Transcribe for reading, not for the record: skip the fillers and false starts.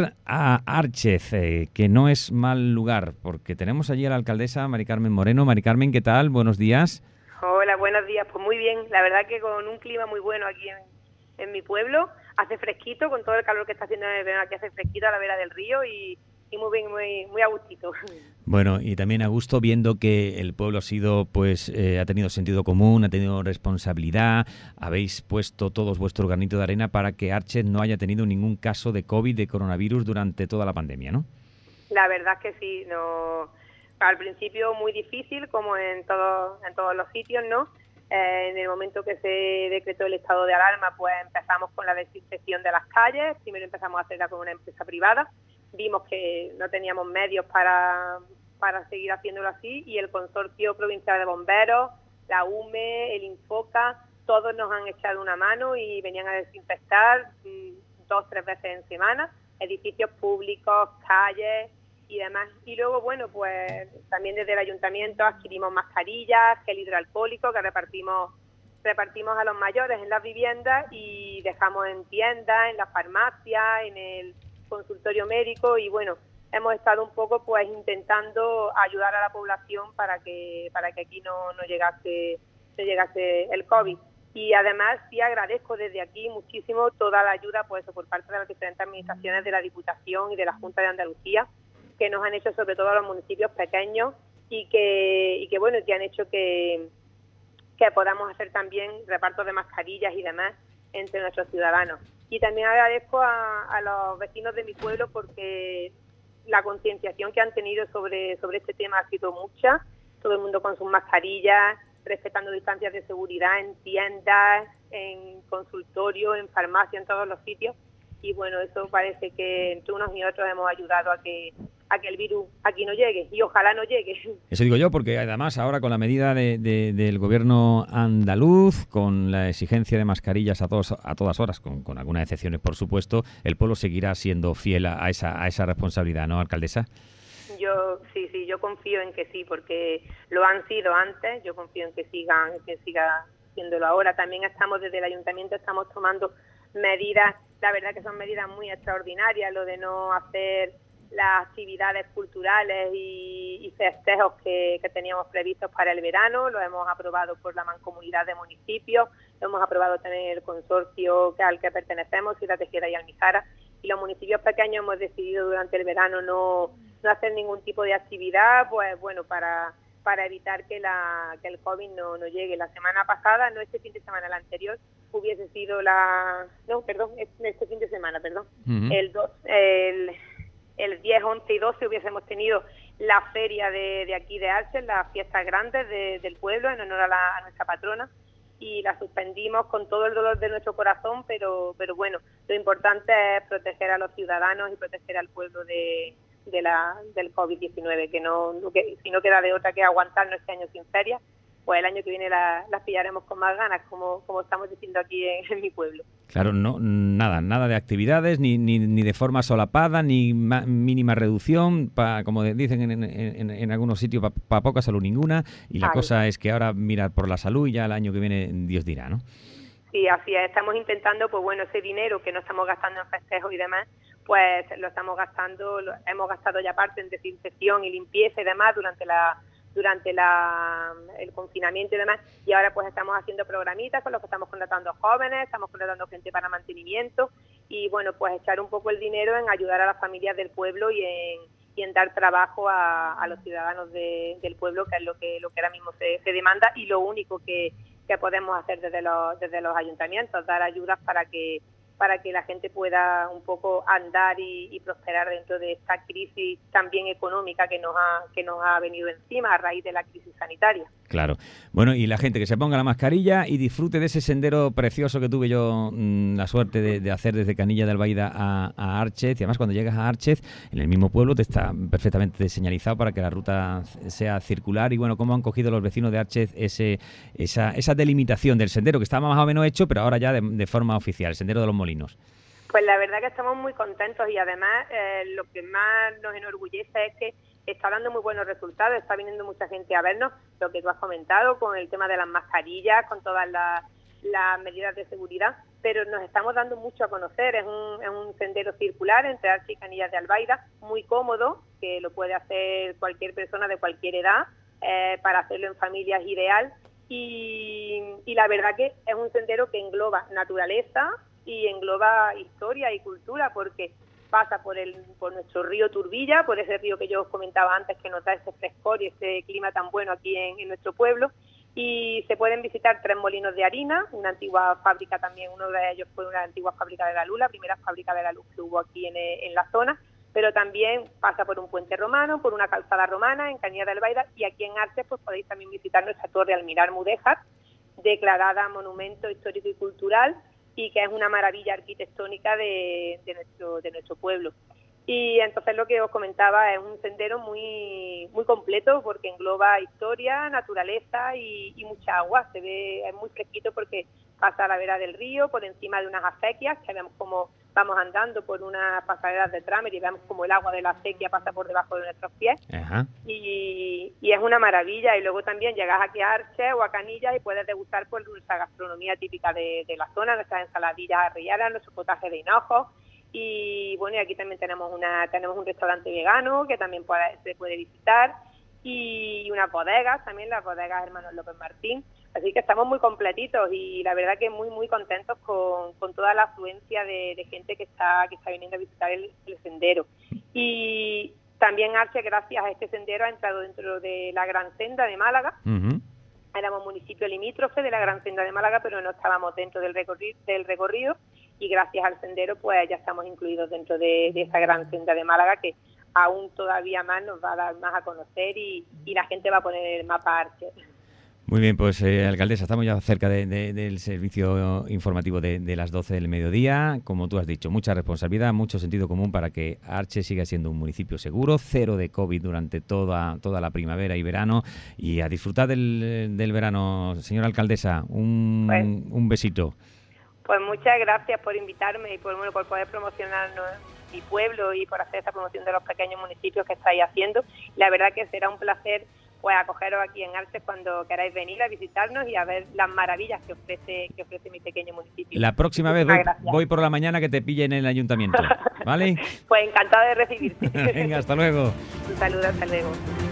especial a Árchez, que no es mal lugar, porque tenemos allí a la alcaldesa Mari Carmen Moreno. Mari Carmen, ¿qué tal? Buenos días. Hola, buenos días. Pues muy bien, la verdad que con un clima muy bueno aquí en mi pueblo. Hace fresquito, con todo el calor que está haciendo en el verano, aquí hace fresquito a la vera del río y muy bien, muy a gustito. Bueno, y también a gusto viendo que el pueblo ha sido, pues, ha tenido sentido común, ha tenido responsabilidad, habéis puesto todos vuestro granito de arena para que Árchez no haya tenido ningún caso de COVID, de coronavirus durante toda la pandemia, ¿no? La verdad es que sí, no, al principio muy difícil, como en todos los sitios, ¿no? En el momento que se decretó el estado de alarma, pues empezamos con la desinfección de las calles. Primero empezamos a hacerla con una empresa privada. Vimos que no teníamos medios para seguir haciéndolo así y el Consorcio Provincial de Bomberos, la UME, el Infoca, todos nos han echado una mano y venían a desinfectar 2-3 veces en semana, edificios públicos, calles y demás. Y luego, bueno, pues también desde el ayuntamiento adquirimos mascarillas, gel hidroalcohólico que repartimos a los mayores en las viviendas y dejamos en tiendas, en las farmacias, en el consultorio médico y bueno, hemos estado un poco pues intentando ayudar a la población para que aquí no llegase el COVID. Y además sí agradezco desde aquí muchísimo toda la ayuda pues por parte de las diferentes administraciones de la Diputación y de la Junta de Andalucía que nos han hecho, sobre todo a los municipios pequeños y que bueno, que han hecho que podamos hacer también repartos de mascarillas y demás entre nuestros ciudadanos. Y también agradezco a los vecinos de mi pueblo porque la concienciación que han tenido sobre este tema ha sido mucha, todo el mundo con sus mascarillas, respetando distancias de seguridad en tiendas, en consultorios, en farmacia, en todos los sitios. Y bueno, eso parece que entre unos y otros hemos ayudado a que el virus aquí no llegue y ojalá no llegue. Eso digo yo, porque además ahora con la medida del gobierno andaluz, con la exigencia de mascarillas a todas horas, con algunas excepciones por supuesto, el pueblo seguirá siendo fiel a esa responsabilidad, ¿no, alcaldesa? Yo confío en que sí, porque lo han sido antes, yo confío en que siga siéndolo ahora. También estamos desde el ayuntamiento, estamos tomando medidas, la verdad que son medidas muy extraordinarias, lo de no hacer las actividades culturales y festejos que teníamos previstos para el verano, lo hemos aprobado por la Mancomunidad de Municipios, lo hemos aprobado también el consorcio al que pertenecemos, Ciudad Tejeda y Almijara, y los municipios pequeños hemos decidido durante el verano no hacer ningún tipo de actividad, pues bueno, para evitar que el COVID no llegue. La semana pasada, no este fin de semana, la anterior, hubiese sido este fin de semana, uh-huh. El 10, 11 y 12 hubiésemos tenido la feria de aquí de Árchez, las fiestas grandes del pueblo en honor a nuestra patrona y la suspendimos con todo el dolor de nuestro corazón, pero bueno, lo importante es proteger a los ciudadanos y proteger al pueblo del COVID-19, que si no queda de otra que aguantarnos este año sin feria, pues el año que viene las pillaremos con más ganas, como estamos diciendo aquí en mi pueblo. Claro, no nada de actividades, ni de forma solapada, ni mínima reducción, como dicen en algunos sitios, para poca salud ninguna, y la cosa es que ahora mirar por la salud y ya el año que viene Dios dirá, ¿no? Sí, así es, estamos intentando, pues bueno, ese dinero que no estamos gastando en festejos y demás, pues lo estamos gastando, hemos gastado ya parte en desinfección y limpieza y demás durante el confinamiento y demás, y ahora pues estamos haciendo programitas con los que estamos contratando jóvenes, estamos contratando gente para mantenimiento y bueno, pues echar un poco el dinero en ayudar a las familias del pueblo y en dar trabajo a los ciudadanos del pueblo, que es lo que ahora mismo se demanda y lo único que podemos hacer desde los ayuntamientos, dar ayudas para que la gente pueda un poco andar y prosperar dentro de esta crisis también económica que nos ha venido encima a raíz de la crisis sanitaria. Claro. Bueno, y la gente que se ponga la mascarilla y disfrute de ese sendero precioso que tuve yo la suerte de hacer desde Canilla de Albaida a Árchez. Y además cuando llegas a Árchez, en el mismo pueblo, te está perfectamente señalizado para que la ruta sea circular. Y bueno, cómo han cogido los vecinos de Árchez esa delimitación del sendero, que estaba más o menos hecho, pero ahora ya de forma oficial, el sendero de los Molinos. Pues la verdad que estamos muy contentos y además lo que más nos enorgullece es que está dando muy buenos resultados, está viniendo mucha gente a vernos, lo que tú has comentado con el tema de las mascarillas, con todas las medidas de seguridad, pero nos estamos dando mucho a conocer. Es un sendero circular entre Arche y Canillas de Albaida, muy cómodo, que lo puede hacer cualquier persona de cualquier edad, para hacerlo en familia es ideal, y la verdad que es un sendero que engloba naturaleza y engloba historia y cultura, porque pasa por nuestro río Turbilla, por ese río que yo os comentaba antes, que nos da ese frescor y ese clima tan bueno aquí en nuestro pueblo. Y se pueden visitar 3 molinos de harina, una antigua fábrica también, uno de ellos fue una antigua fábrica de la luz, la primera fábrica de la luz que hubo aquí en la zona, pero también pasa por un puente romano, por una calzada romana en Canillas de Albaida, y aquí en Arches pues podéis también visitar nuestra torre Almirar Mudéjar, declarada Monumento Histórico y Cultural, y que es una maravilla arquitectónica de nuestro pueblo. Y entonces lo que os comentaba es un sendero muy muy completo, porque engloba historia, naturaleza y mucha agua. Se ve, es muy fresquito porque pasa a la vera del río, por encima de unas acequias, que vemos como vamos andando por unas pasarelas de trámer y vemos como el agua de la acequia pasa por debajo de nuestros pies. Ajá. Y es una maravilla. Y luego también llegas aquí a Arches o a Canillas y puedes degustar por nuestra gastronomía típica de la zona, nuestras ensaladillas arriadas, nuestro potaje de hinojo. Y bueno, y aquí también tenemos un restaurante vegano que también se puede visitar, y unas bodegas también, las bodegas Hermanos López Martín. Así que estamos muy completitos y la verdad que muy muy contentos con toda la afluencia de gente que está viniendo a visitar el sendero. Y también Arches, gracias a este sendero, ha entrado dentro de la Gran Senda de Málaga. Uh-huh. Éramos municipio limítrofe de la Gran Senda de Málaga, pero no estábamos dentro del recorrido, y gracias al sendero pues ya estamos incluidos dentro de esa Gran Senda de Málaga, que aún todavía más nos va a dar más a conocer, y la gente va a poner en el mapa Arches. Muy bien, pues alcaldesa, estamos ya cerca del servicio informativo de las 12 del mediodía. Como tú has dicho, mucha responsabilidad, mucho sentido común para que Arches siga siendo un municipio seguro, cero de COVID durante toda la primavera y verano, y a disfrutar del verano. Señora alcaldesa, un besito. Pues muchas gracias por invitarme y por poder promocionar mi pueblo y por hacer esta promoción de los pequeños municipios que estáis haciendo. La verdad que será un placer pues acogeros aquí en Arches cuando queráis venir a visitarnos y a ver las maravillas que ofrece mi pequeño municipio. La próxima vez voy por la mañana, que te pille en el ayuntamiento, ¿vale? Pues encantada de recibirte. Venga, hasta luego. Un saludo, hasta luego.